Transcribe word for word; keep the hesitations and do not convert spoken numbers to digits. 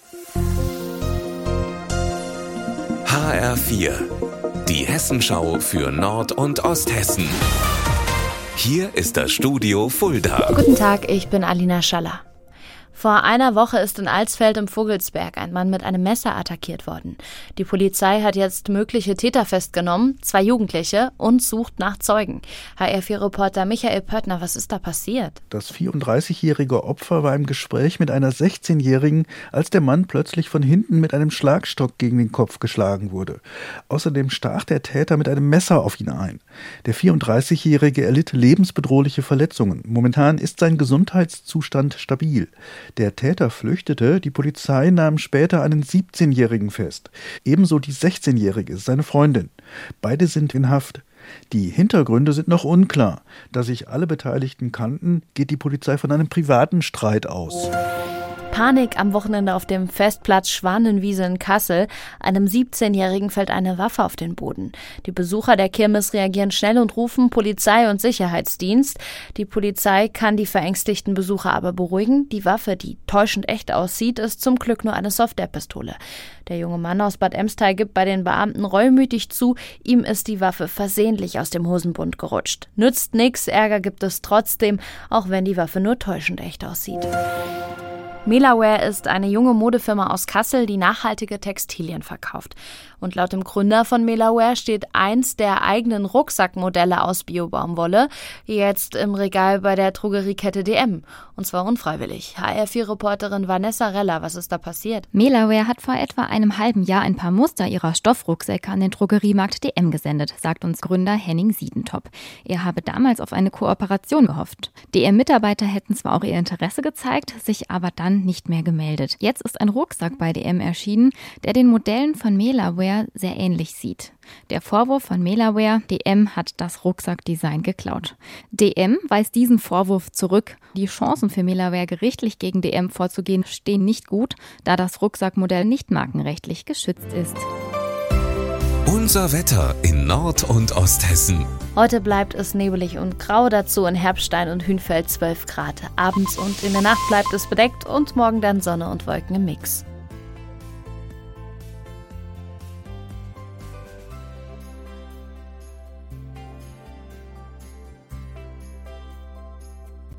H R vier, die Hessenschau für Nord- und Osthessen. Hier ist das Studio Fulda. Guten Tag, ich bin Alina Schaller. Vor einer Woche ist in Alsfeld im Vogelsberg ein Mann mit einem Messer attackiert worden. Die Polizei hat jetzt mögliche Täter festgenommen, zwei Jugendliche, und sucht nach Zeugen. H R vier Reporter Michael Pöttner, was ist da passiert? Das vierunddreißigjährige Opfer war im Gespräch mit einer sechzehnjährigen, als der Mann plötzlich von hinten mit einem Schlagstock gegen den Kopf geschlagen wurde. Außerdem stach der Täter mit einem Messer auf ihn ein. Der vierunddreißigjährige erlitt lebensbedrohliche Verletzungen. Momentan ist sein Gesundheitszustand stabil. Der Täter flüchtete, die Polizei nahm später einen siebzehnjährigen fest. Ebenso die sechzehnjährige, seine Freundin. Beide sind in Haft. Die Hintergründe sind noch unklar. Da sich alle Beteiligten kannten, geht die Polizei von einem privaten Streit aus. Panik am Wochenende auf dem Festplatz Schwanenwiese in Kassel. Einem siebzehnjährigen fällt eine Waffe auf den Boden. Die Besucher der Kirmes reagieren schnell und rufen Polizei und Sicherheitsdienst. Die Polizei kann die verängstigten Besucher aber beruhigen. Die Waffe, die täuschend echt aussieht, ist zum Glück nur eine Software-Pistole. Der junge Mann aus Bad Emstein gibt bei den Beamten reumütig zu, ihm ist die Waffe versehentlich aus dem Hosenbund gerutscht. Nützt nix, Ärger gibt es trotzdem, auch wenn die Waffe nur täuschend echt aussieht. Melaware ist eine junge Modefirma aus Kassel, die nachhaltige Textilien verkauft. Und laut dem Gründer von Melaware steht eins der eigenen Rucksackmodelle aus Bio-Baumwolle jetzt im Regal bei der Drogeriekette D M. Und zwar unfreiwillig. H R vier Reporterin Vanessa Reller, was ist da passiert? Melaware hat vor etwa einem halben Jahr ein paar Muster ihrer Stoffrucksäcke an den Drogeriemarkt D M gesendet, sagt uns Gründer Henning Siedentop. Er habe damals auf eine Kooperation gehofft. D M-Mitarbeiter hätten zwar auch ihr Interesse gezeigt, sich aber dann nicht mehr gemeldet. Jetzt ist ein Rucksack bei D M erschienen, der den Modellen von Melaware sehr ähnlich sieht. Der Vorwurf von Melaware, D M hat das Rucksackdesign geklaut. D M weist diesen Vorwurf zurück. Die Chancen für Melaware, gerichtlich gegen D M vorzugehen, stehen nicht gut, da das Rucksackmodell nicht markenrechtlich geschützt ist. Unser Wetter in Nord- und Osthessen. Heute bleibt es nebelig und grau, dazu in Herbstein und Hünfeld zwölf Grad. Abends und in der Nacht bleibt es bedeckt und morgen dann Sonne und Wolken im Mix.